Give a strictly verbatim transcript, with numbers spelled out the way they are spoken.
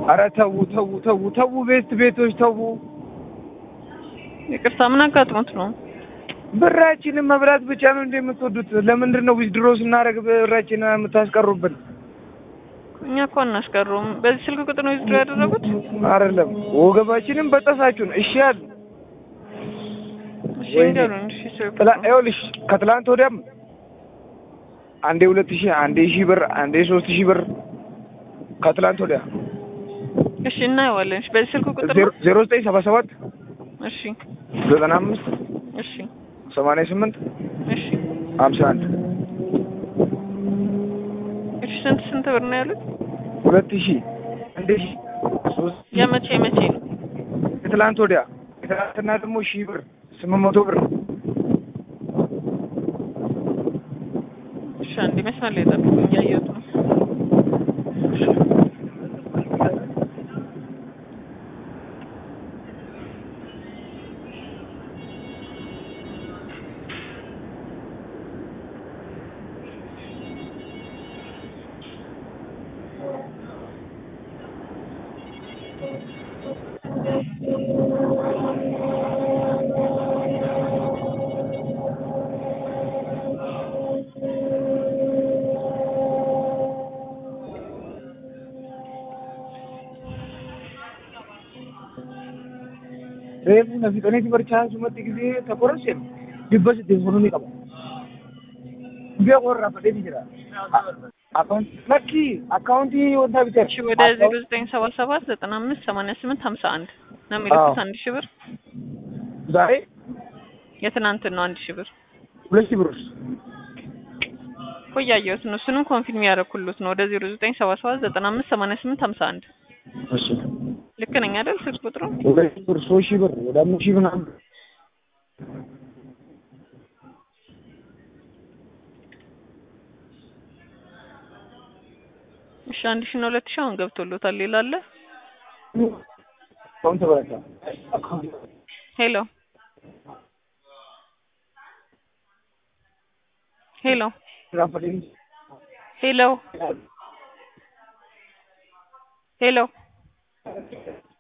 ኧረ ተው ተው ተው ተው ቤት ቤቶች ተው ይቅርታ ምን አጋጥሞት ነው? ብራችንን መብላት ብቻ ነው እንደምትወዱት ለምንድን ነው ዊዝድሮ ስናደርግ ብራችንን የምታስቀሩብን? እኛ እኮ አናስቀሩም። በዚህ ስልክ ቁጥር ነው ዊዝድሮ ያደረጉት? አይደለም ወገባችንን በጠሳችሁን። እሺ ያል እሺ እንደምን እሺ ስልክ ይኸውልሽ ከትላንት ወዲያም አንዴ ሁለት ሺህ አንዴ ሺህ ብር አንዴ ሶስት ሺህ ብር ከትላንት ወዲያ። እሺ እናየዋለን። እሺ በዚህ ስልክ ቁጥር ነው ዜሮ ዘጠኝ ሰባ ሰባት እሺ ዘጠና አምስት እሺ ሰማንያ ስምንት እሺ ሃምሳ አንድ እሺ ስንት ስንት ብር ነው ያሉት? ሁለት ሺህ አንዴ ሺህ ሶስት የመቼ መቼ ነው? ከትላንት ወዲያ ከትላንትና ደግሞ ሺህ ብር ስምንት መቶ ብር። እሺ አንዴ መስመር ላይ ጠብቁኝ እያየሁት ነው። Reefu na fixanii barchaa sumatti gisee takoroseen dhibba saddeet honuun ni qaba. Biyya qorraa fadheeti jira. Akkaawunti lakkii akkaawuntii wanta bitee. እሺ ወደ ዜሮ ዘጠኝ ሰባ ሰባት ዘጠና አምስት ሰማንያ ስምንት ሃምሳ አንድ ነው የሚልኩት። አንድ ሺህ ብር ዛሬ የትናንት ነው። አንድ ሺህ ብር ሁለት ሺህ ብር እኮ እያየሁት ነው። እሱንም ኮንፊርም ያደረኩልዎት ነው። ወደ ዜሮ ዘጠኝ ሰባ ሰባት ዘጠና አምስት ሰማንያ ስምንት ሃምሳ አንድ እሺ ልክ ነኝ አይደል? ስልክ ቁጥሩ ሁለት ሺህ ብር ሶስት ሺህ ብር ወደ አምስት ሺህ ምናምን። እሺ አንድ ሺህ ነው ሁለት ሺህ አሁን ገብቶልዎታል። ሌላ አለ? አሁን ተበረታ። ሄሎ ሄሎ ሄሎ ሄሎ